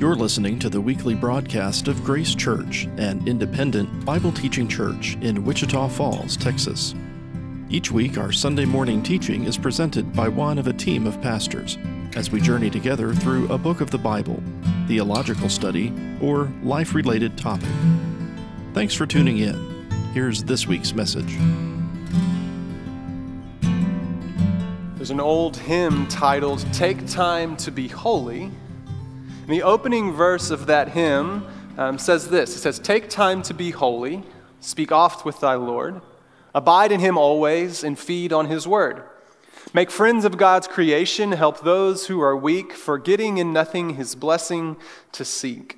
You're listening to the weekly broadcast of Grace Church, an independent Bible teaching church in Wichita Falls, Texas. Each week, our Sunday morning teaching is presented by one of a team of pastors as we journey together through a book of the Bible, theological study, or life-related topic. Thanks for tuning in. Here's this week's message. There's an old hymn titled, "Take Time to Be Holy." And the opening verse of that hymn says this. It says, "Take time to be holy, speak oft with thy Lord, abide in him always, and feed on his word. Make friends of God's creation, help those who are weak, forgetting in nothing his blessing to seek."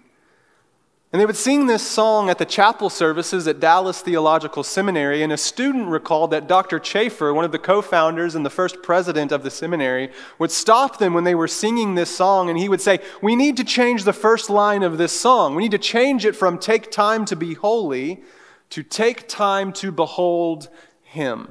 And they would sing this song at the chapel services at Dallas Theological Seminary, and a student recalled that Dr. Chafer, one of the co-founders and the first president of the seminary, would stop them when they were singing this song, and he would say, "We need to change the first line of this song. We need to change it from 'take time to be holy' to 'take time to behold him.'"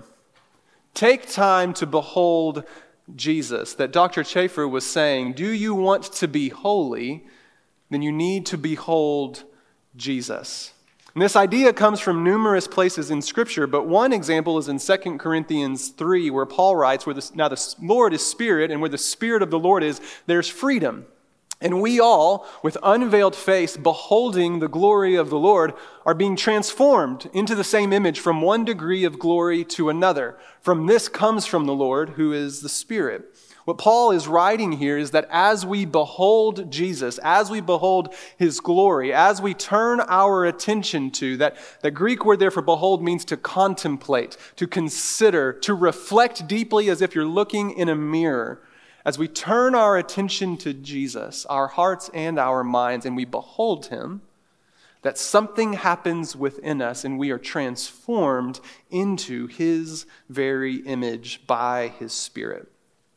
Take time to behold Jesus. That Dr. Chafer was saying, do you want to be holy? Then you need to behold Jesus. And this idea comes from numerous places in Scripture, but one example is in 2 Corinthians 3, where Paul writes, now the Lord is Spirit, and where the Spirit of the Lord is, there's freedom. And we all, with unveiled face, beholding the glory of the Lord, are being transformed into the same image from one degree of glory to another. From this comes from the Lord, who is the Spirit. What Paul is writing here is that as we behold Jesus, as we behold his glory, as we turn our attention to, that the Greek word there for behold means to contemplate, to consider, to reflect deeply as if you're looking in a mirror. As we turn our attention to Jesus, our hearts and our minds, and we behold him, that something happens within us and we are transformed into his very image by his Spirit.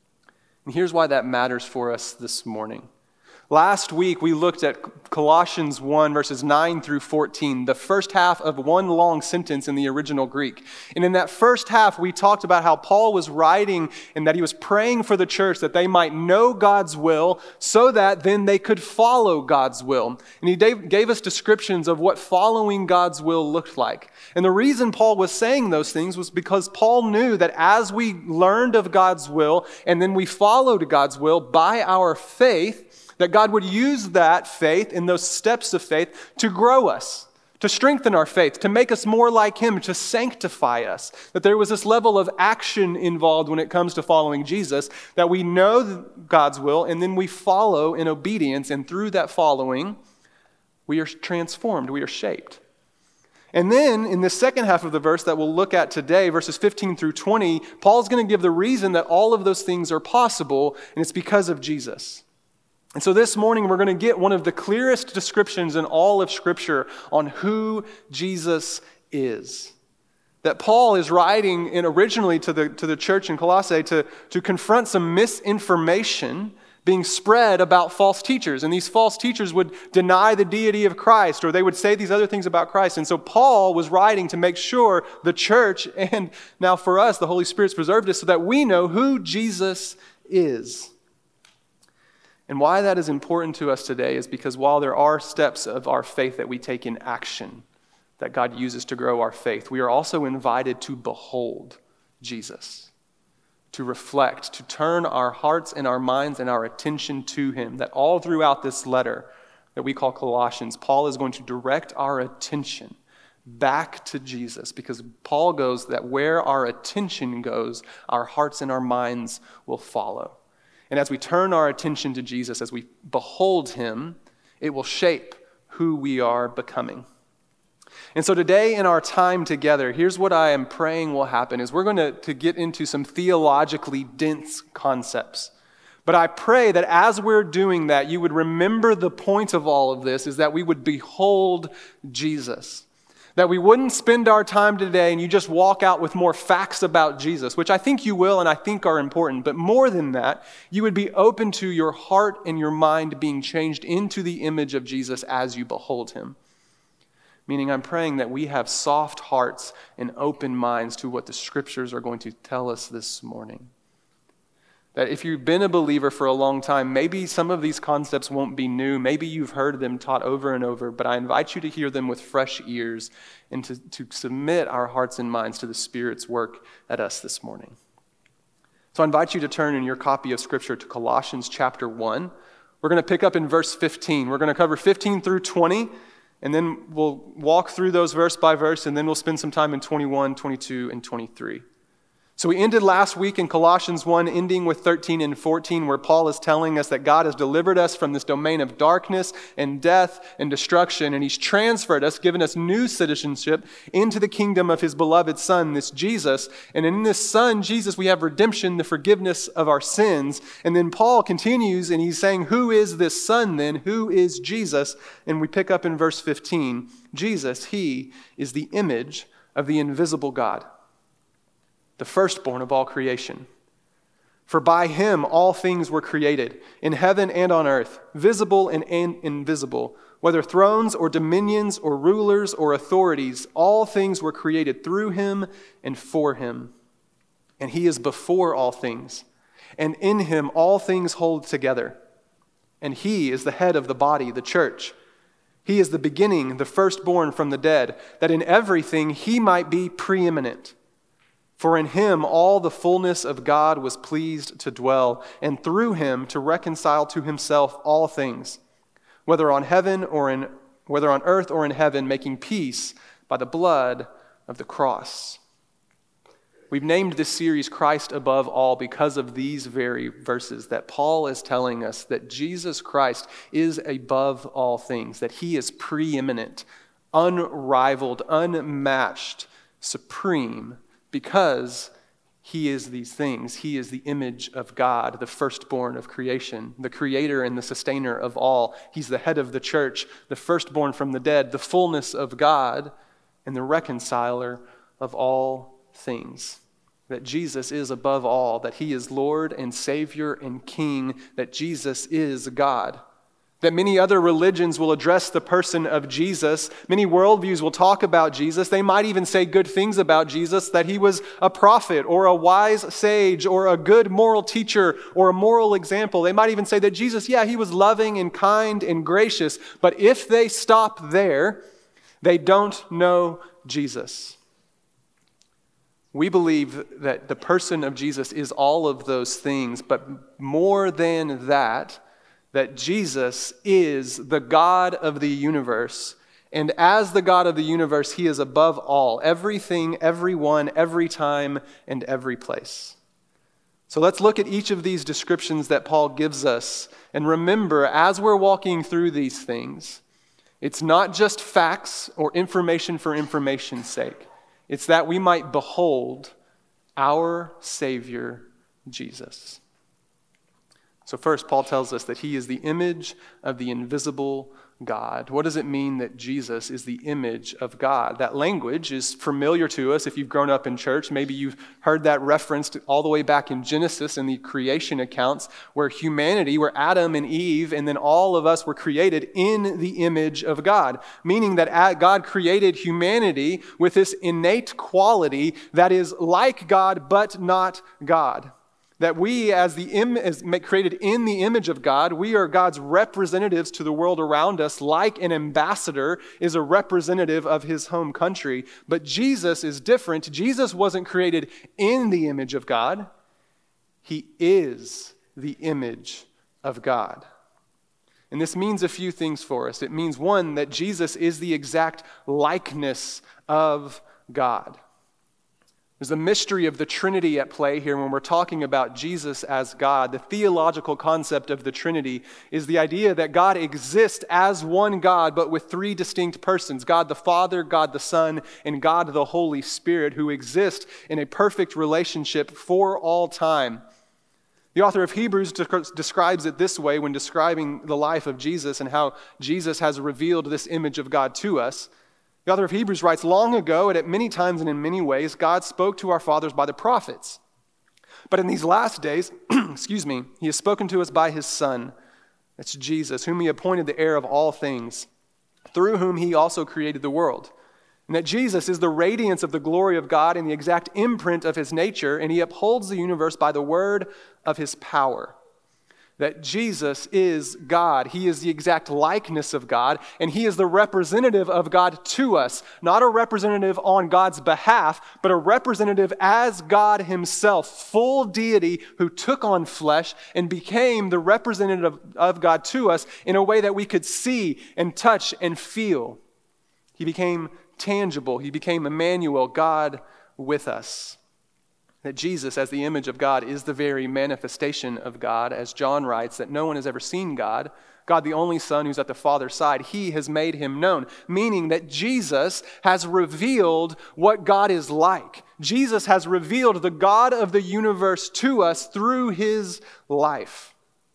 And here's why that matters for us this morning. Last week, we looked at Colossians 1, verses 9 through 14, the first half of one long sentence in the original Greek. And in that first half, we talked about how Paul was writing and that he was praying for the church that they might know God's will so that then they could follow God's will. And he gave us descriptions of what following God's will looked like. And the reason Paul was saying those things was because Paul knew that as we learned of God's will and then we followed God's will by our faith, that God would use that faith and those steps of faith to grow us, to strengthen our faith, to make us more like him, to sanctify us. That there was this level of action involved when it comes to following Jesus, that we know God's will and then we follow in obedience, and through that following, we are transformed, we are shaped. And then in the second half of the verse that we'll look at today, verses 15 through 20, Paul's going to give the reason that all of those things are possible, and it's because of Jesus. And so this morning, we're going to get one of the clearest descriptions in all of Scripture on who Jesus is. That Paul is writing originally to the church in Colossae to confront some misinformation being spread about false teachers. And these false teachers would deny the deity of Christ, or they would say these other things about Christ. And so Paul was writing to make sure the church, and now for us, the Holy Spirit's preserved us so that we know who Jesus is. And why that is important to us today is because while there are steps of our faith that we take in action, that God uses to grow our faith, we are also invited to behold Jesus, to reflect, to turn our hearts and our minds and our attention to him. That all throughout this letter that we call Colossians, Paul is going to direct our attention back to Jesus, because Paul goes that where our attention goes, our hearts and our minds will follow. And as we turn our attention to Jesus, as we behold him, it will shape who we are becoming. And so today in our time together, here's what I am praying will happen, is we're going to get into some theologically dense concepts. But I pray that as we're doing that, you would remember the point of all of this is that we would behold Jesus. That we wouldn't spend our time today and you just walk out with more facts about Jesus, which I think you will and I think are important. But more than that, you would be open to your heart and your mind being changed into the image of Jesus as you behold him. Meaning I'm praying that we have soft hearts and open minds to what the Scriptures are going to tell us this morning. That if you've been a believer for a long time, maybe some of these concepts won't be new. Maybe you've heard them taught over and over, but I invite you to hear them with fresh ears and to submit our hearts and minds to the Spirit's work at us this morning. So I invite you to turn in your copy of Scripture to Colossians chapter 1. We're going to pick up in verse 15. We're going to cover 15 through 20, and then we'll walk through those verse by verse, and then we'll spend some time in 21, 22, and 23. So we ended last week in Colossians 1, ending with 13 and 14, where Paul is telling us that God has delivered us from this domain of darkness and death and destruction, and he's transferred us, given us new citizenship into the kingdom of his beloved Son, this Jesus. And in this Son, Jesus, we have redemption, the forgiveness of our sins. And then Paul continues, and he's saying, who is this Son then? Who is Jesus? And we pick up in verse 15, Jesus, he is the image of the invisible God, the firstborn of all creation. For by him all things were created, in heaven and on earth, visible and invisible, whether thrones or dominions or rulers or authorities, all things were created through him and for him. And he is before all things, and in him all things hold together. And he is the head of the body, the church. He is the beginning, the firstborn from the dead, that in everything he might be preeminent. For in him all the fullness of God was pleased to dwell, and through him to reconcile to himself all things, whether on earth or in heaven, making peace by the blood of the cross. We've named this series Christ Above All because of these very verses that Paul is telling us that Jesus Christ is above all things, that he is preeminent, unrivaled, unmatched, supreme, because he is these things. He is the image of God, the firstborn of creation, the creator and the sustainer of all. He's the head of the church, the firstborn from the dead, the fullness of God, and the reconciler of all things. That Jesus is above all, that he is Lord and Savior and King, that Jesus is God. That many other religions will address the person of Jesus. Many worldviews will talk about Jesus. They might even say good things about Jesus, that he was a prophet or a wise sage or a good moral teacher or a moral example. They might even say that Jesus, he was loving and kind and gracious. But if they stop there, they don't know Jesus. We believe that the person of Jesus is all of those things, but more than that Jesus is the God of the universe. And as the God of the universe, he is above all, everything, everyone, every time, and every place. So let's look at each of these descriptions that Paul gives us. And remember, as we're walking through these things, it's not just facts or information for information's sake. It's that we might behold our Savior, Jesus. So first, Paul tells us that he is the image of the invisible God. What does it mean that Jesus is the image of God? That language is familiar to us if you've grown up in church. Maybe you've heard that referenced all the way back in Genesis in the creation accounts, where Adam and Eve, and then all of us were created in the image of God. Meaning that God created humanity with this innate quality that is like God but not God. That we, as created in the image of God, we are God's representatives to the world around us, like an ambassador is a representative of his home country. But Jesus is different. Jesus wasn't created in the image of God. He is the image of God. And this means a few things for us. It means, one, that Jesus is the exact likeness of God. There's a mystery of the Trinity at play here when we're talking about Jesus as God. The theological concept of the Trinity is the idea that God exists as one God, but with three distinct persons: God the Father, God the Son, and God the Holy Spirit, who exist in a perfect relationship for all time. The author of Hebrews describes it this way when describing the life of Jesus and how Jesus has revealed this image of God to us. The author of Hebrews writes, long ago, and at many times and in many ways, God spoke to our fathers by the prophets. But in these last days, he has spoken to us by his Son, that's Jesus, whom he appointed the heir of all things, through whom he also created the world. And that Jesus is the radiance of the glory of God and the exact imprint of his nature, and he upholds the universe by the word of his power. That Jesus is God. He is the exact likeness of God, and he is the representative of God to us. Not a representative on God's behalf, but a representative as God himself, full deity who took on flesh and became the representative of God to us in a way that we could see and touch and feel. He became tangible. He became Emmanuel, God with us. That Jesus, as the image of God, is the very manifestation of God. As John writes, that no one has ever seen God. God, the only Son who's at the Father's side, he has made him known. Meaning that Jesus has revealed what God is like. Jesus has revealed the God of the universe to us through his life.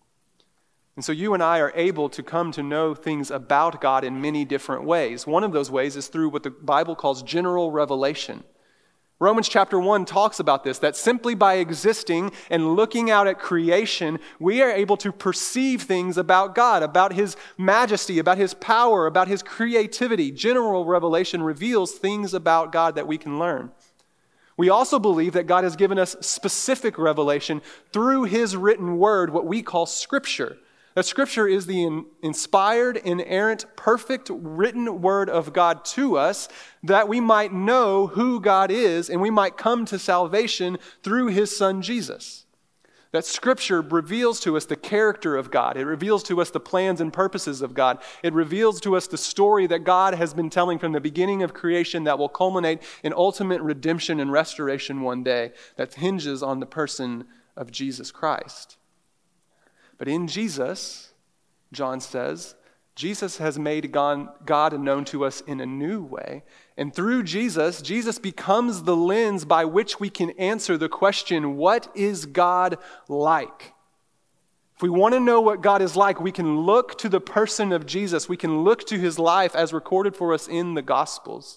And so you and I are able to come to know things about God in many different ways. One of those ways is through what the Bible calls general revelation. Romans chapter 1 talks about this, that simply by existing and looking out at creation, we are able to perceive things about God, about his majesty, about his power, about his creativity. General revelation reveals things about God that we can learn. We also believe that God has given us specific revelation through his written word, what we call Scripture. That Scripture is the inspired, inerrant, perfect written word of God to us, that we might know who God is and we might come to salvation through his Son Jesus. That Scripture reveals to us the character of God. It reveals to us the plans and purposes of God. It reveals to us the story that God has been telling from the beginning of creation that will culminate in ultimate redemption and restoration one day, that hinges on the person of Jesus Christ. But in Jesus, John says, Jesus has made God known to us in a new way. And through Jesus, Jesus becomes the lens by which we can answer the question, what is God like? If we want to know what God is like, we can look to the person of Jesus. We can look to his life as recorded for us in the Gospels.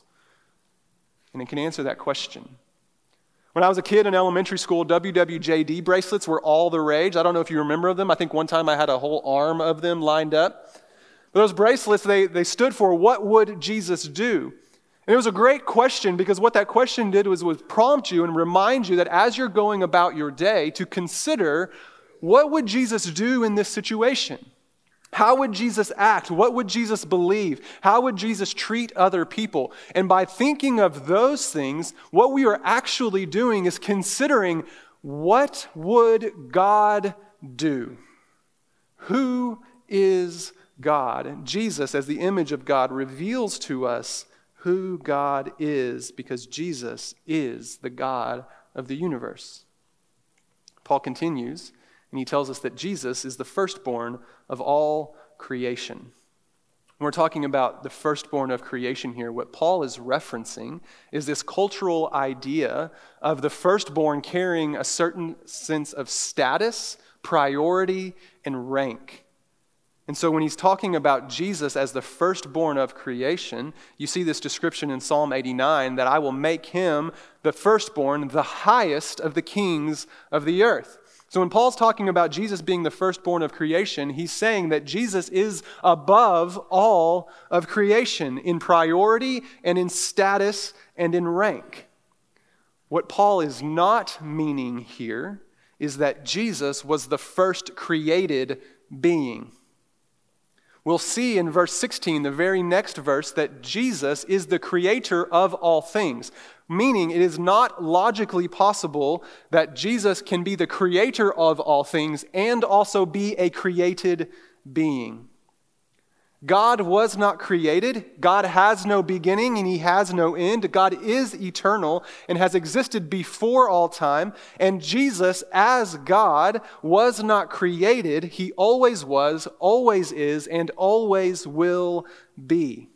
And it can answer that question. When I was a kid in elementary school, WWJD bracelets were all the rage. I don't know if you remember them. I think one time I had a whole arm of them lined up. But those bracelets, they stood for, what would Jesus do? And it was a great question, because what that question did was prompt you and remind you that as you're going about your day, to consider, what would Jesus do in this situation? How would Jesus act? What would Jesus believe? How would Jesus treat other people? And by thinking of those things, what we are actually doing is considering, what would God do? Who is God? Jesus, as the image of God, reveals to us who God is, because Jesus is the God of the universe. Paul continues, and he tells us that Jesus is the firstborn of all creation. When we're talking about the firstborn of creation here, what Paul is referencing is this cultural idea of the firstborn carrying a certain sense of status, priority, and rank. And so when he's talking about Jesus as the firstborn of creation, you see this description in Psalm 89, that I will make him, the firstborn, the highest of the kings of the earth. So when Paul's talking about Jesus being the firstborn of creation, he's saying that Jesus is above all of creation in priority and in status and in rank. What Paul is not meaning here is that Jesus was the first created being. We'll see in verse 16, the very next verse, that Jesus is the creator of all things. Meaning, it is not logically possible that Jesus can be the creator of all things and also be a created being. God was not created. God has no beginning and he has no end. God is eternal and has existed before all time. And Jesus, as God, was not created. He always was, always is, and always will be.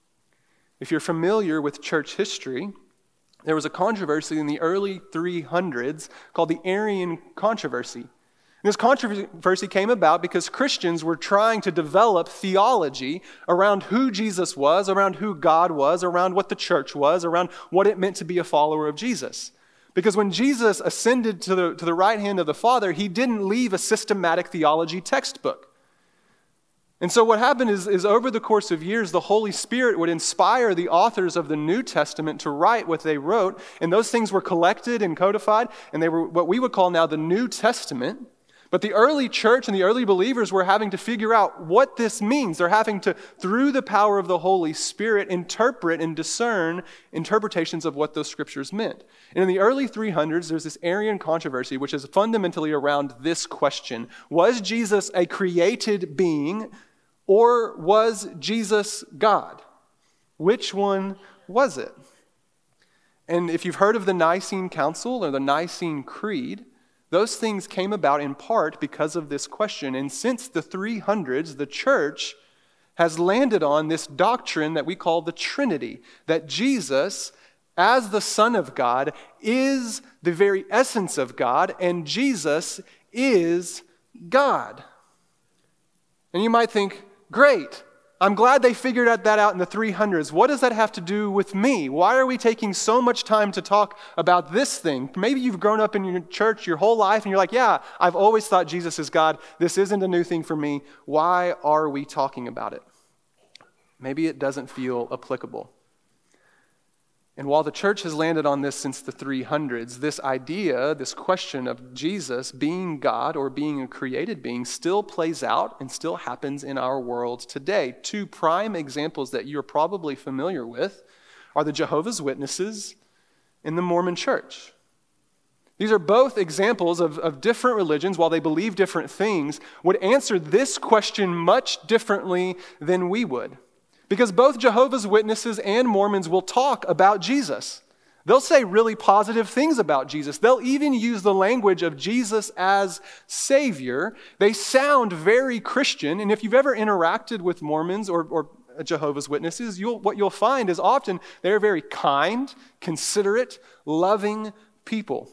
If you're familiar with church history, there was a controversy in the early 300s called the Arian controversy. And this controversy came about because Christians were trying to develop theology around who Jesus was, around who God was, around what the church was, around what it meant to be a follower of Jesus. Because when Jesus ascended to the right hand of the Father, he didn't leave a systematic theology textbook. And so what happened is over the course of years, the Holy Spirit would inspire the authors of the New Testament to write what they wrote, and those things were collected and codified, and they were what we would call now the New Testament. But the early church and the early believers were having to figure out what this means. They're having to, through the power of the Holy Spirit, interpret and discern interpretations of what those scriptures meant. And in the early 300s, there's this Arian controversy, which is fundamentally around this question. Was Jesus a created being, or was Jesus God? Which one was it? And if you've heard of the Nicene Council or the Nicene Creed, those things came about in part because of this question. And since the 300s, the church has landed on this doctrine that we call the Trinity, that Jesus, as the Son of God, is the very essence of God, and Jesus is God. And you might think, great, I'm glad they figured that out in the 300s. What does that have to do with me? Why are we taking so much time to talk about this thing? Maybe you've grown up in your church your whole life and you're like, yeah, I've always thought Jesus is God. This isn't a new thing for me. Why are we talking about it? Maybe it doesn't feel applicable. And while the church has landed on this since the 300s, this idea, this question of Jesus being God or being a created being still plays out and still happens in our world today. Two prime examples that you're probably familiar with are the Jehovah's Witnesses and the Mormon Church. These are both examples of different religions, while they believe different things, would answer this question much differently than we would. Because both Jehovah's Witnesses and Mormons will talk about Jesus. They'll say really positive things about Jesus. They'll even use the language of Jesus as Savior. They sound very Christian, and if you've ever interacted with Mormons or Jehovah's Witnesses, what you'll find is often they're very kind, considerate, loving people.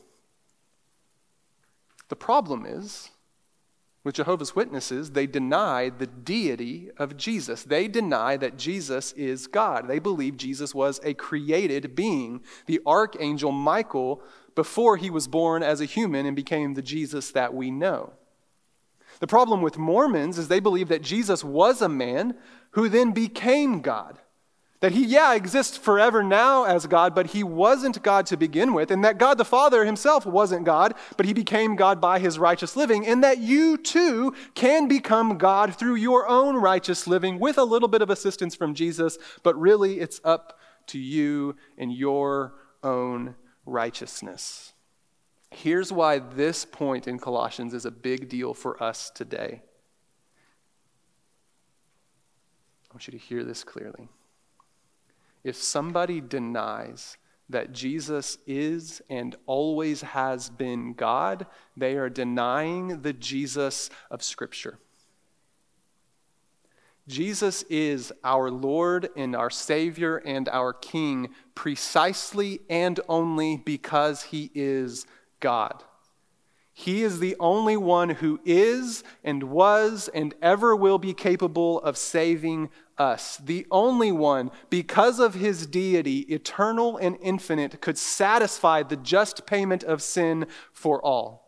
The problem is, with Jehovah's Witnesses, they deny the deity of Jesus. They deny that Jesus is God. They believe Jesus was a created being, the archangel Michael, before he was born as a human and became the Jesus that we know. The problem with Mormons is they believe that Jesus was a man who then became God. That he, exists forever now as God, but he wasn't God to begin with, and that God the Father himself wasn't God, but he became God by his righteous living, and that you too can become God through your own righteous living with a little bit of assistance from Jesus, but really it's up to you and your own righteousness. Here's why this point in Colossians is a big deal for us today. I want you to hear this clearly. If somebody denies that Jesus is and always has been God, they are denying the Jesus of Scripture. Jesus is our Lord and our Savior and our King precisely and only because he is God. He is the only one who is and was and ever will be capable of saving us. The only one, because of his deity, eternal and infinite, could satisfy the just payment of sin for all.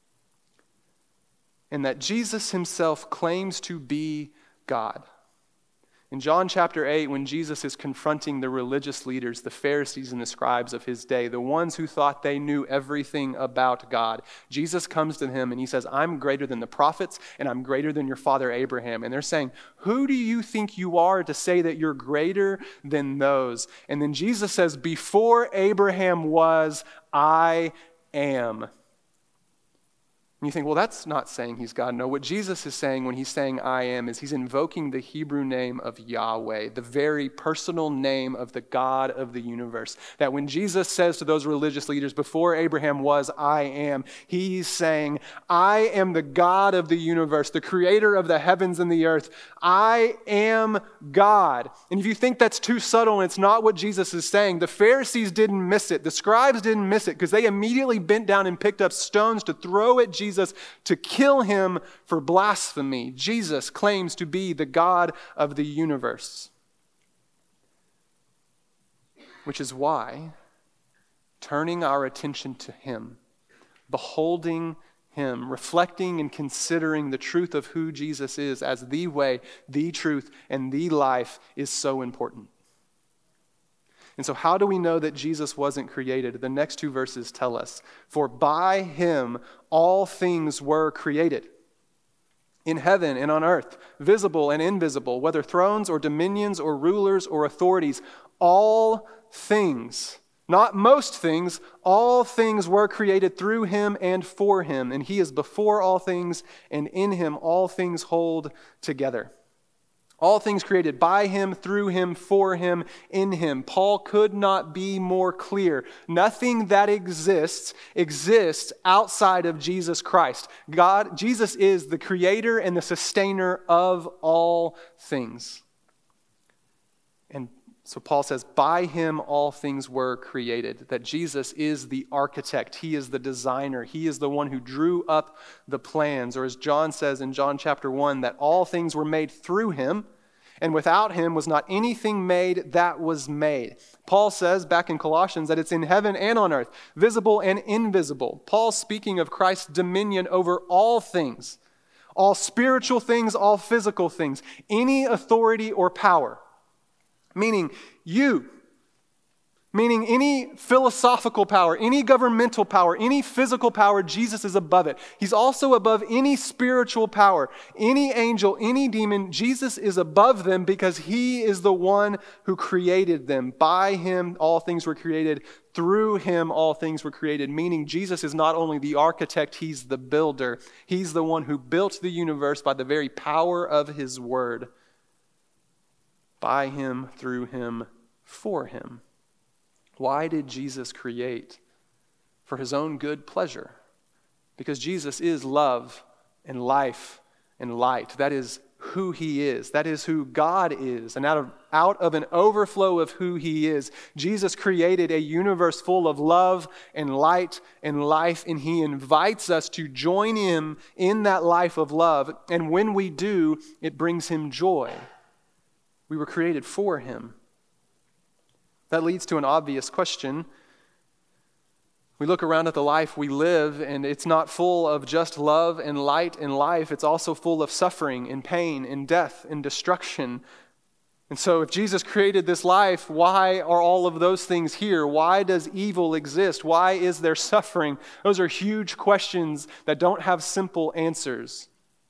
And that Jesus himself claims to be God. In John chapter 8, when Jesus is confronting the religious leaders, the Pharisees and the scribes of his day, the ones who thought they knew everything about God, Jesus comes to him and he says, I'm greater than the prophets and I'm greater than your father Abraham. And they're saying, who do you think you are to say that you're greater than those? And then Jesus says, before Abraham was, I am. And you think, well, that's not saying he's God. No, what Jesus is saying when he's saying I am is he's invoking the Hebrew name of Yahweh, the very personal name of the God of the universe. That when Jesus says to those religious leaders, before Abraham was, I am, he's saying, I am the God of the universe, the creator of the heavens and the earth. I am God. And if you think that's too subtle and it's not what Jesus is saying, the Pharisees didn't miss it. The scribes didn't miss it because they immediately bent down and picked up stones to throw at Jesus to kill him for blasphemy. Jesus claims to be the God of the universe. Which is why turning our attention to him, beholding him, reflecting and considering the truth of who Jesus is as the way, the truth, and the life is so important. And so how do we know that Jesus wasn't created? The next two verses tell us, "For by him all things were created, in heaven and on earth, visible and invisible, whether thrones or dominions or rulers or authorities, all things." Not most things, all things were created through him and for him, and he is before all things, and in him all things hold together. All things created by him, through him, for him, in him. Paul could not be more clear. Nothing that exists outside of Jesus Christ. Jesus is the creator and the sustainer of all things. And so Paul says, by him all things were created, that Jesus is the architect, he is the designer, he is the one who drew up the plans. Or as John says in John chapter 1, that all things were made through him, and without him was not anything made that was made. Paul says back in Colossians that it's in heaven and on earth, visible and invisible. Paul speaking of Christ's dominion over all things, all spiritual things, all physical things, any authority or power. Meaning any philosophical power, any governmental power, any physical power, Jesus is above it. He's also above any spiritual power, any angel, any demon. Jesus is above them because he is the one who created them. By him all things were created. Through him all things were created. Meaning Jesus is not only the architect, he's the builder. He's the one who built the universe by the very power of his word. By him, through him, for him. Why did Jesus create? For his own good pleasure. Because Jesus is love and life and light. That is who he is. That is who God is. And out of an overflow of who he is, Jesus created a universe full of love and light and life, and he invites us to join him in that life of love. And when we do, it brings him joy. We were created for him. That leads to an obvious question. We look around at the life we live, and it's not full of just love and light and life. It's also full of suffering and pain and death and destruction. And so if Jesus created this life, why are all of those things here? Why does evil exist? Why is there suffering? Those are huge questions that don't have simple answers.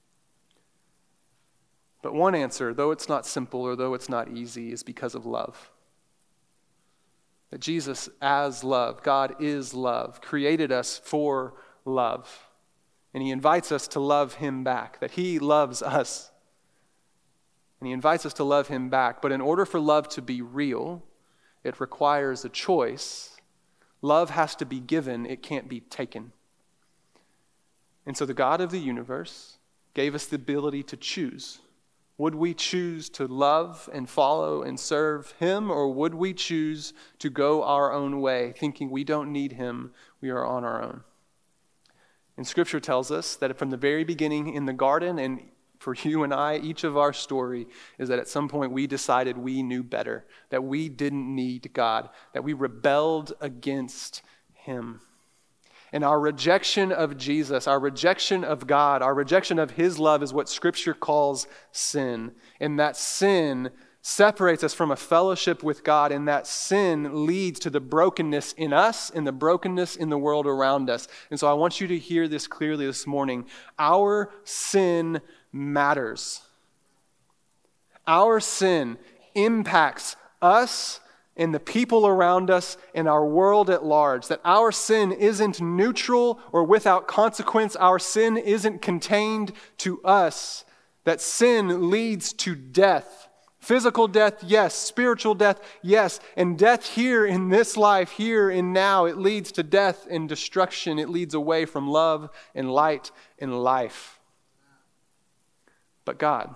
But one answer, though it's not simple or though it's not easy, is because of love. That Jesus as love, God is love, created us for love. And he invites us to love him back, that he loves us. And he invites us to love him back. But in order for love to be real, it requires a choice. Love has to be given, it can't be taken. And so the God of the universe gave us the ability to choose. Would we choose to love and follow and serve him, or would we choose to go our own way, thinking we don't need him, we are on our own? And Scripture tells us that from the very beginning in the garden, and for you and I, each of our story is that at some point we decided we knew better, that we didn't need God, that we rebelled against him. And our rejection of Jesus, our rejection of God, our rejection of his love is what Scripture calls sin. And that sin separates us from a fellowship with God, and that sin leads to the brokenness in us and the brokenness in the world around us. And so I want you to hear this clearly this morning. Our sin matters. Our sin impacts us and the people around us and our world at large. That our sin isn't neutral or without consequence. Our sin isn't contained to us. That sin leads to death. Physical death, yes. Spiritual death, yes. And death here in this life, here and now, it leads to death and destruction. It leads away from love and light and life. But God,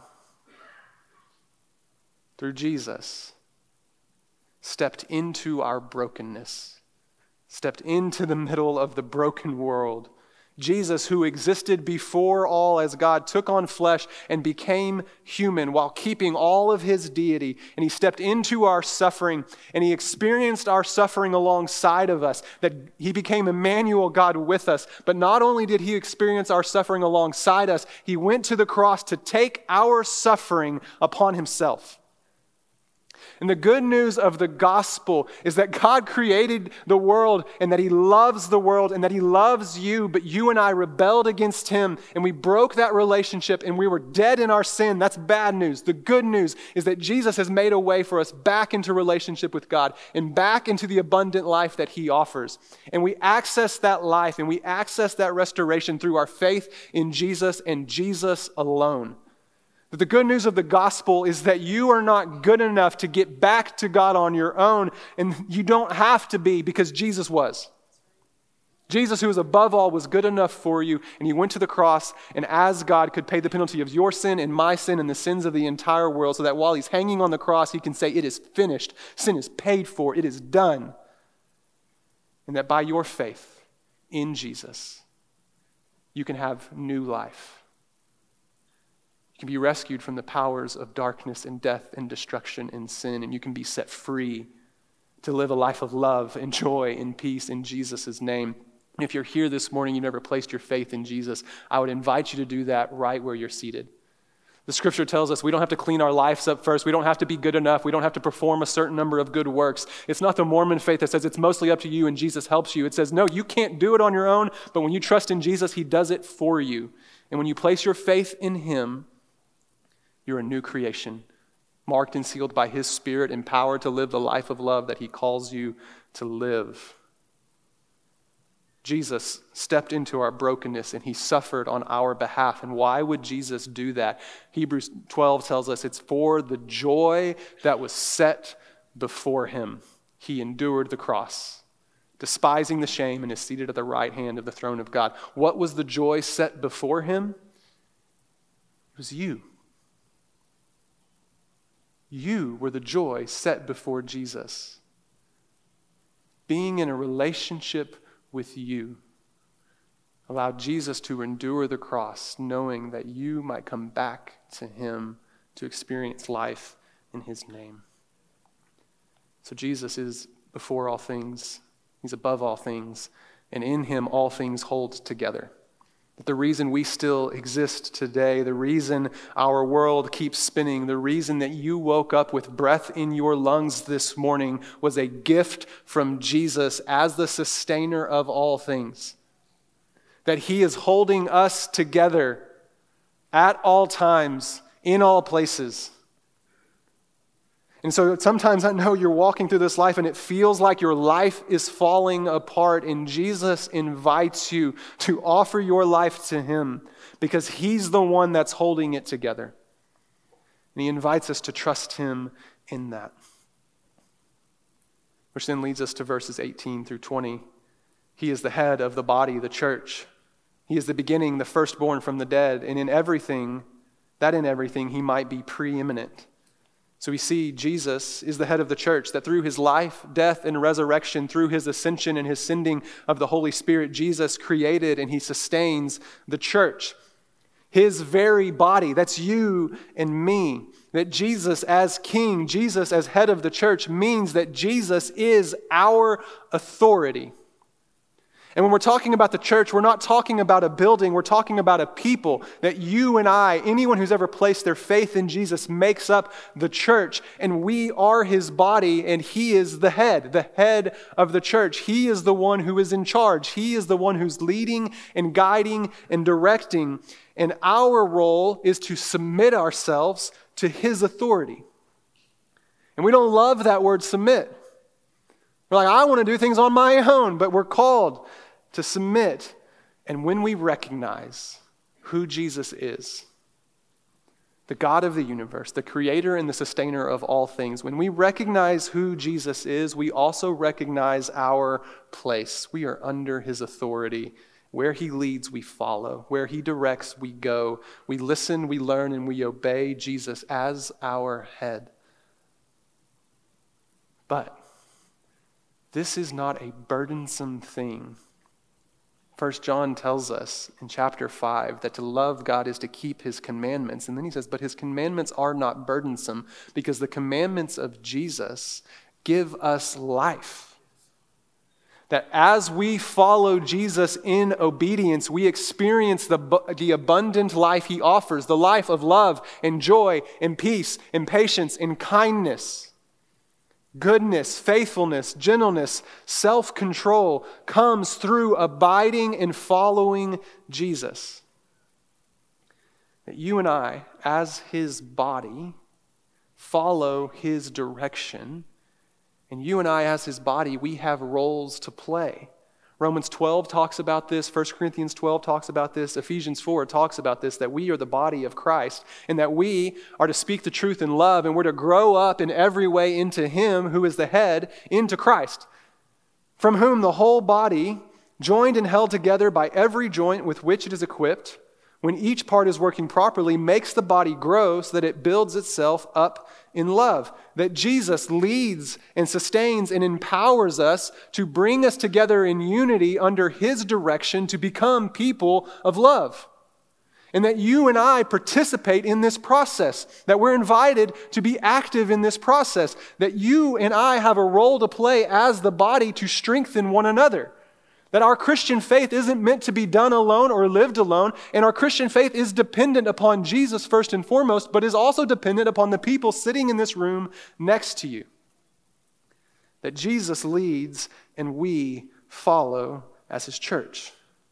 through Jesus, stepped into our brokenness, stepped into the middle of the broken world, Jesus, who existed before all as God, took on flesh and became human while keeping all of his deity. And he stepped into our suffering and he experienced our suffering alongside of us, that he became Emmanuel, God with us. But not only did he experience our suffering alongside us, he went to the cross to take our suffering upon himself. And the good news of the gospel is that God created the world and that he loves the world and that he loves you, but you and I rebelled against him and we broke that relationship and we were dead in our sin. That's bad news. The good news is that Jesus has made a way for us back into relationship with God and back into the abundant life that he offers. And we access that life and we access that restoration through our faith in Jesus and Jesus alone. But the good news of the gospel is that you are not good enough to get back to God on your own, and you don't have to be, because Jesus was. Jesus, who is above all, was good enough for you, and he went to the cross, and as God could pay the penalty of your sin and my sin and the sins of the entire world, so that while he's hanging on the cross, he can say, "It is finished, sin is paid for, it is done." And that by your faith in Jesus, you can have new life. You can be rescued from the powers of darkness and death and destruction and sin, and you can be set free to live a life of love and joy and peace in Jesus' name. If you're here this morning, you've never placed your faith in Jesus, I would invite you to do that right where you're seated. The scripture tells us we don't have to clean our lives up first. We don't have to be good enough. We don't have to perform a certain number of good works. It's not the Mormon faith that says it's mostly up to you and Jesus helps you. It says, no, you can't do it on your own, but when you trust in Jesus, he does it for you. And when you place your faith in him, you're a new creation, marked and sealed by his Spirit, empowered to live the life of love that he calls you to live. Jesus stepped into our brokenness and he suffered on our behalf. And why would Jesus do that? Hebrews 12 tells us it's for the joy that was set before him. He endured the cross, despising the shame, and is seated at the right hand of the throne of God. What was the joy set before him? It was you. You were the joy set before Jesus. Being in a relationship with you allowed Jesus to endure the cross, knowing that you might come back to him to experience life in his name. So Jesus is before all things. He's above all things. And in him all things hold together. But the reason we still exist today, the reason our world keeps spinning, the reason that you woke up with breath in your lungs this morning was a gift from Jesus as the sustainer of all things. That he is holding us together at all times, in all places. And so sometimes I know you're walking through this life and it feels like your life is falling apart, and Jesus invites you to offer your life to him because he's the one that's holding it together. And he invites us to trust him in that. Which then leads us to verses 18 through 20. He is the head of the body, the church. He is the beginning, the firstborn from the dead, and in everything he might be preeminent. So we see Jesus is the head of the church, that through his life, death, and resurrection, through his ascension and his sending of the Holy Spirit, Jesus created and he sustains the church. His very body, that's you and me. That Jesus as king, Jesus as head of the church means that Jesus is our authority. And when we're talking about the church, we're not talking about a building, we're talking about a people. That you and I, anyone who's ever placed their faith in Jesus, makes up the church. And we are his body, and he is the head of the church. He is the one who is in charge. He is the one who's leading and guiding and directing. And our role is to submit ourselves to his authority. And we don't love that word submit. We're like, I want to do things on my own, but we're called to submit. And when we recognize who Jesus is, the God of the universe, the creator and the sustainer of all things, when we recognize who Jesus is, we also recognize our place. We are under his authority. Where he leads, we follow. Where he directs, we go. We listen, we learn, and we obey Jesus as our head. But this is not a burdensome thing 1 John tells us in chapter 5 that to love God is to keep his commandments. And then he says, but his commandments are not burdensome because the commandments of Jesus give us life. That as we follow Jesus in obedience, we experience the abundant life he offers, the life of love and joy and peace and patience and kindness. Goodness, faithfulness, gentleness, self-control comes through abiding and following Jesus. That you and I, as his body, follow his direction. And you and I, as his body, we have roles to play. Romans 12 talks about this. 1 Corinthians 12 talks about this. Ephesians 4 talks about this, that we are the body of Christ and that we are to speak the truth in love and we're to grow up in every way into him who is the head, into Christ, from whom the whole body, joined and held together by every joint with which it is equipped, when each part is working properly, makes the body grow so that it builds itself up in love. That Jesus leads and sustains and empowers us to bring us together in unity under his direction to become people of love. And that you and I participate in this process, that we're invited to be active in this process, that you and I have a role to play as the body to strengthen one another. That our Christian faith isn't meant to be done alone or lived alone, and our Christian faith is dependent upon Jesus first and foremost, but is also dependent upon the people sitting in this room next to you. That Jesus leads and we follow as his church.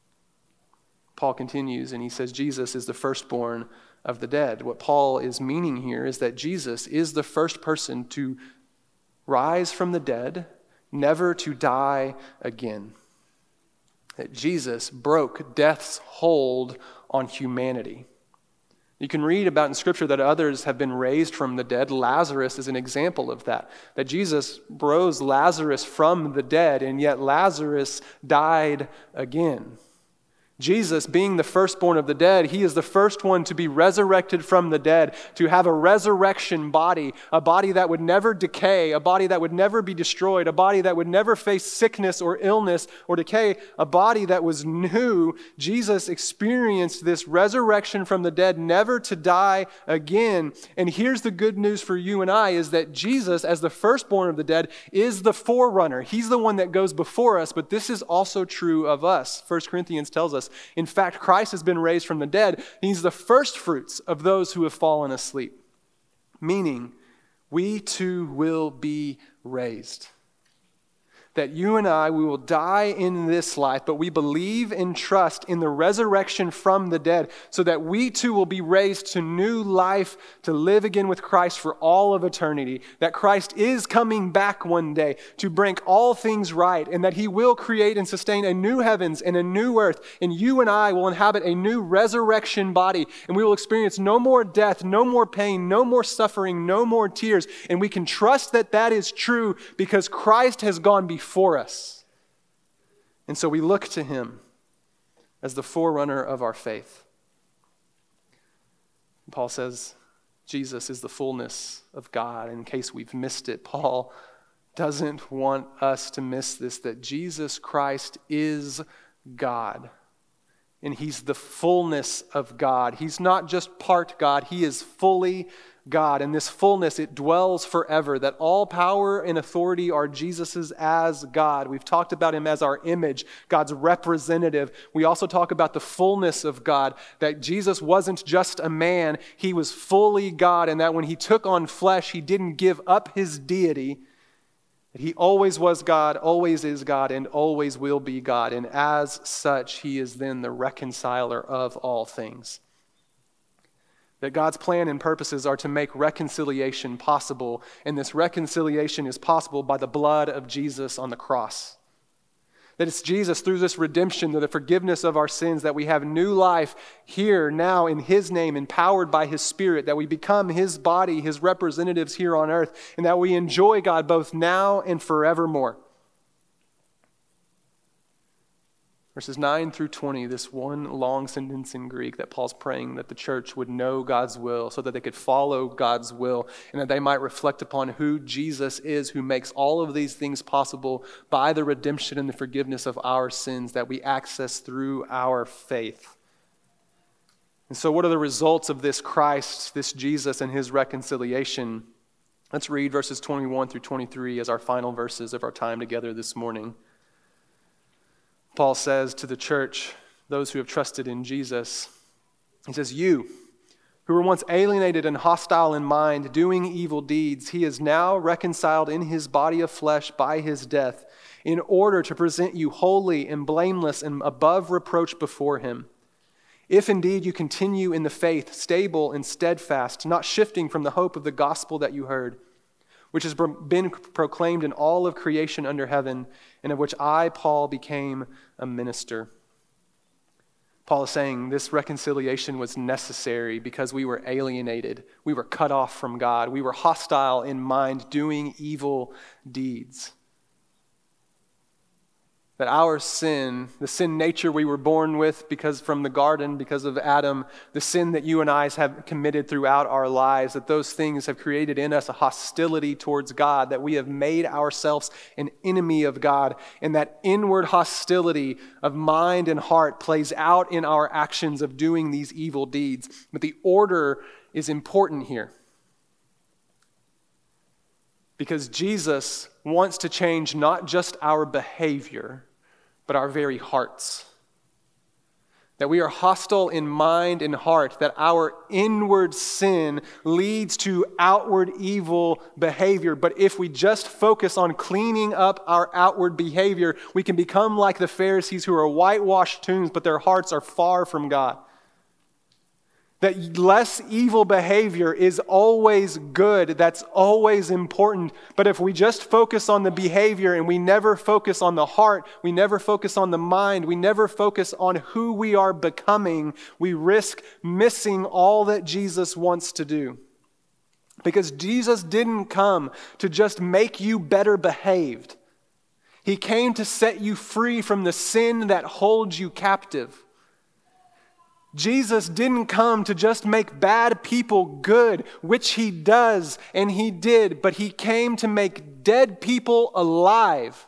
Paul continues and he says Jesus is the firstborn of the dead. What Paul is meaning here is that Jesus is the first person to rise from the dead, never to die again. That Jesus broke death's hold on humanity. You can read about in Scripture that others have been raised from the dead. Lazarus is an example of that. That Jesus rose Lazarus from the dead, and yet Lazarus died again. Jesus, being the firstborn of the dead, he is the first one to be resurrected from the dead, to have a resurrection body, a body that would never decay, a body that would never be destroyed, a body that would never face sickness or illness or decay, a body that was new. Jesus experienced this resurrection from the dead, never to die again. And here's the good news for you and I, is that Jesus, as the firstborn of the dead, is the forerunner. He's the one that goes before us, but this is also true of us. 1 Corinthians tells us, in fact, Christ has been raised from the dead. He's the first fruits of those who have fallen asleep. Meaning, we too will be raised. That you and I, we will die in this life, but we believe and trust in the resurrection from the dead so that we too will be raised to new life to live again with Christ for all of eternity. That Christ is coming back one day to bring all things right, and that he will create and sustain a new heavens and a new earth, and you and I will inhabit a new resurrection body, and we will experience no more death, no more pain, no more suffering, no more tears, and we can trust that that is true because Christ has gone before us. And so we look to him as the forerunner of our faith. Paul says Jesus is the fullness of God. In case we've missed it, Paul doesn't want us to miss this, that Jesus Christ is God. And he's the fullness of God. He's not just part God, he is fully God. And this fullness, it dwells forever, that all power and authority are Jesus's as God. We've talked about him as our image, God's representative. We also talk about the fullness of God, that Jesus wasn't just a man, he was fully God, and that when he took on flesh, he didn't give up his deity. That he always was God, always is God, and always will be God. And as such, he is then the reconciler of all things. That God's plan and purposes are to make reconciliation possible, and this reconciliation is possible by the blood of Jesus on the cross. That it's Jesus through this redemption, through the forgiveness of our sins, that we have new life here, now, in his name, empowered by his Spirit, that we become his body, his representatives here on earth, and that we enjoy God both now and forevermore. Verses 9 through 20, this one long sentence in Greek that Paul's praying that the church would know God's will so that they could follow God's will and that they might reflect upon who Jesus is, who makes all of these things possible by the redemption and the forgiveness of our sins that we access through our faith. And so what are the results of this Christ, this Jesus, and his reconciliation? Let's read verses 21 through 23 as our final verses of our time together this morning. Paul says to the church, those who have trusted in Jesus, he says, "You, who were once alienated and hostile in mind, doing evil deeds, he is now reconciled in his body of flesh by his death, in order to present you holy and blameless and above reproach before him. If indeed you continue in the faith, stable and steadfast, not shifting from the hope of the gospel that you heard, which has been proclaimed in all of creation under heaven, and of which I, Paul, became a minister." Paul is saying this reconciliation was necessary because we were alienated. We were cut off from God. We were hostile in mind, doing evil deeds. That our sin, the sin nature we were born with because from the garden, because of Adam, the sin that you and I have committed throughout our lives, that those things have created in us a hostility towards God, that we have made ourselves an enemy of God, and that inward hostility of mind and heart plays out in our actions of doing these evil deeds. But the order is important here. Because Jesus wants to change not just our behavior, but our very hearts. That we are hostile in mind and heart, that our inward sin leads to outward evil behavior. But if we just focus on cleaning up our outward behavior, we can become like the Pharisees who are whitewashed tombs, but their hearts are far from God. That less evil behavior is always good. That's always important. But if we just focus on the behavior and we never focus on the heart, we never focus on the mind, we never focus on who we are becoming, we risk missing all that Jesus wants to do. Because Jesus didn't come to just make you better behaved. He came to set you free from the sin that holds you captive. Jesus didn't come to just make bad people good, which he does and he did, but he came to make dead people alive.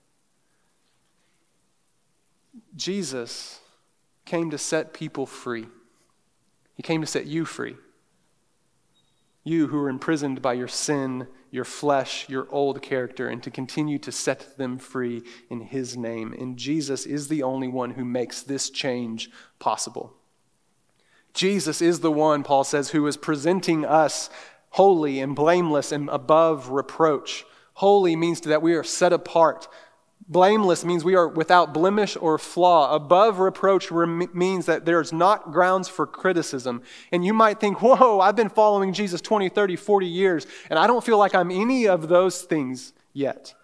Jesus came to set people free. He came to set you free. You who are imprisoned by your sin, your flesh, your old character, and to continue to set them free in his name. And Jesus is the only one who makes this change possible. Jesus is the one, Paul says, who is presenting us holy and blameless and above reproach. Holy means that we are set apart. Blameless means we are without blemish or flaw. Above reproach means that there's not grounds for criticism. And you might think, whoa, I've been following Jesus 20, 30, 40 years, and I don't feel like I'm any of those things yet.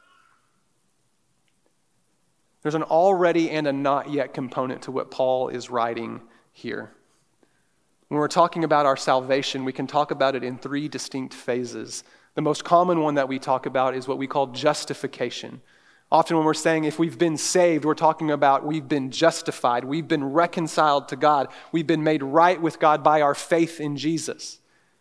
There's an already and a not yet component to what Paul is writing here. When we're talking about our salvation, we can talk about it in three distinct phases. The most common one that we talk about is what we call justification. Often when we're saying if we've been saved, we're talking about we've been justified, we've been reconciled to God, we've been made right with God by our faith in Jesus.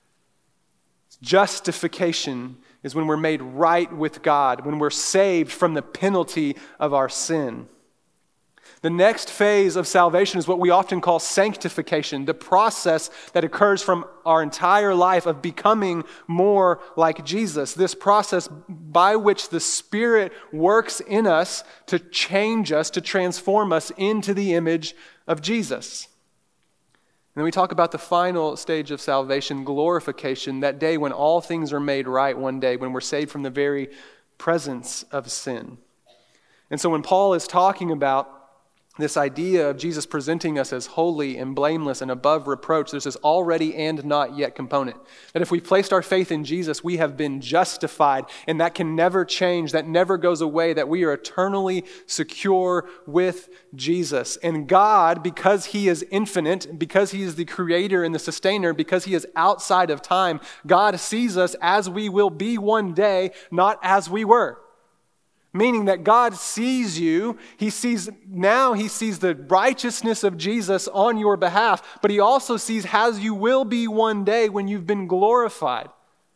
Justification is when we're made right with God, when we're saved from the penalty of our sin. The next phase of salvation is what we often call sanctification, the process that occurs from our entire life of becoming more like Jesus. This process by which the Spirit works in us to change us, to transform us into the image of Jesus. And then we talk about the final stage of salvation, glorification, that day when all things are made right one day, when we're saved from the very presence of sin. And so when Paul is talking about this idea of Jesus presenting us as holy and blameless and above reproach, there's this already and not yet component. That if we've placed our faith in Jesus, we have been justified, and that can never change, that never goes away, that we are eternally secure with Jesus. And God, because he is infinite, because he is the creator and the sustainer, because he is outside of time, God sees us as we will be one day, not as we were. Meaning that God sees you. He sees the righteousness of Jesus on your behalf, but he also sees how you will be one day when you've been glorified.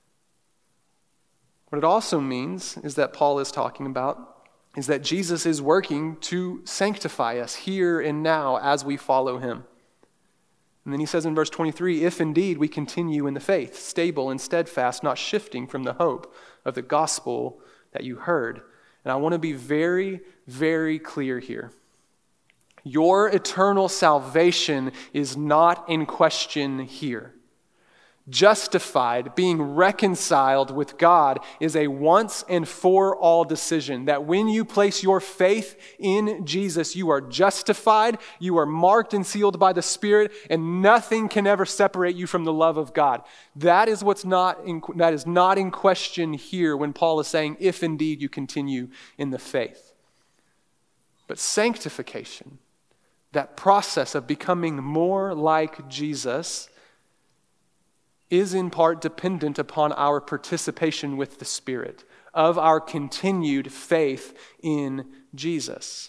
What it also means is that Paul is talking about is that Jesus is working to sanctify us here and now as we follow him. And then he says in verse 23, if indeed we continue in the faith, stable and steadfast, not shifting from the hope of the gospel that you heard. And I want to be very, very clear here. Your eternal salvation is not in question here. Justified, being reconciled with God, is a once and for all decision. That when you place your faith in Jesus, you are justified, you are marked and sealed by the Spirit, and nothing can ever separate you from the love of God. That is not in question here when Paul is saying, if indeed you continue in the faith. But sanctification, that process of becoming more like Jesus, is in part dependent upon our participation with the Spirit, of our continued faith in Jesus.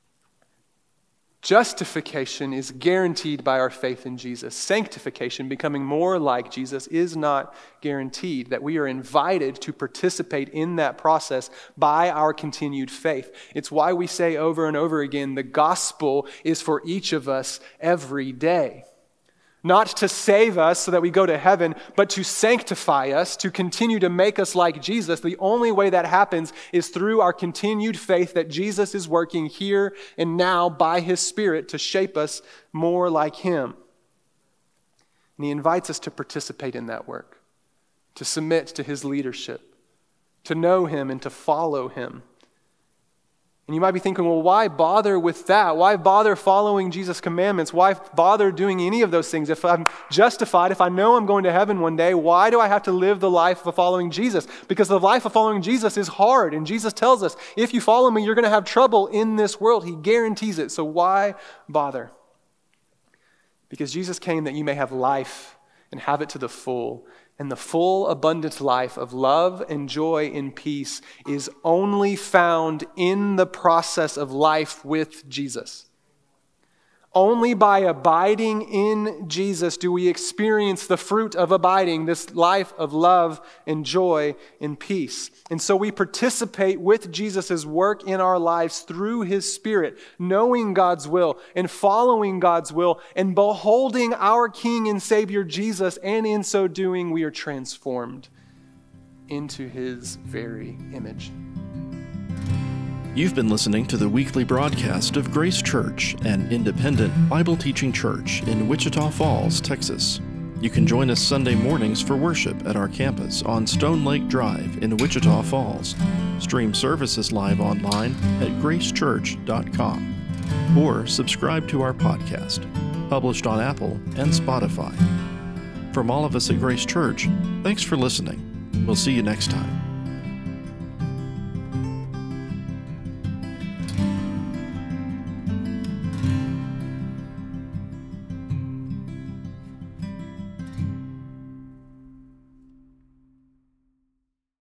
Justification is guaranteed by our faith in Jesus. Sanctification, becoming more like Jesus, is not guaranteed. That we are invited to participate in that process by our continued faith. It's why we say over and over again, the gospel is for each of us every day. Not to save us so that we go to heaven, but to sanctify us, to continue to make us like Jesus. The only way that happens is through our continued faith that Jesus is working here and now by his Spirit to shape us more like him. And he invites us to participate in that work, to submit to his leadership, to know him and to follow him. And you might be thinking, well, why bother with that? Why bother following Jesus' commandments? Why bother doing any of those things? If I'm justified, if I know I'm going to heaven one day, why do I have to live the life of following Jesus? Because the life of following Jesus is hard. And Jesus tells us, if you follow me, you're going to have trouble in this world. He guarantees it. So why bother? Because Jesus came that you may have life and have it to the full. And the full, abundant life of love and joy and peace is only found in the process of life with Jesus. Only by abiding in Jesus do we experience the fruit of abiding, this life of love and joy and peace. And so we participate with Jesus' work in our lives through his Spirit, knowing God's will and following God's will and beholding our King and Savior Jesus, and in so doing we are transformed into his very image. You've been listening to the weekly broadcast of Grace Church, an independent Bible teaching church in Wichita Falls, Texas. You can join us Sunday mornings for worship at our campus on Stone Lake Drive in Wichita Falls. Stream services live online at gracechurch.com or subscribe to our podcast, published on Apple and Spotify. From all of us at Grace Church, thanks for listening. We'll see you next time.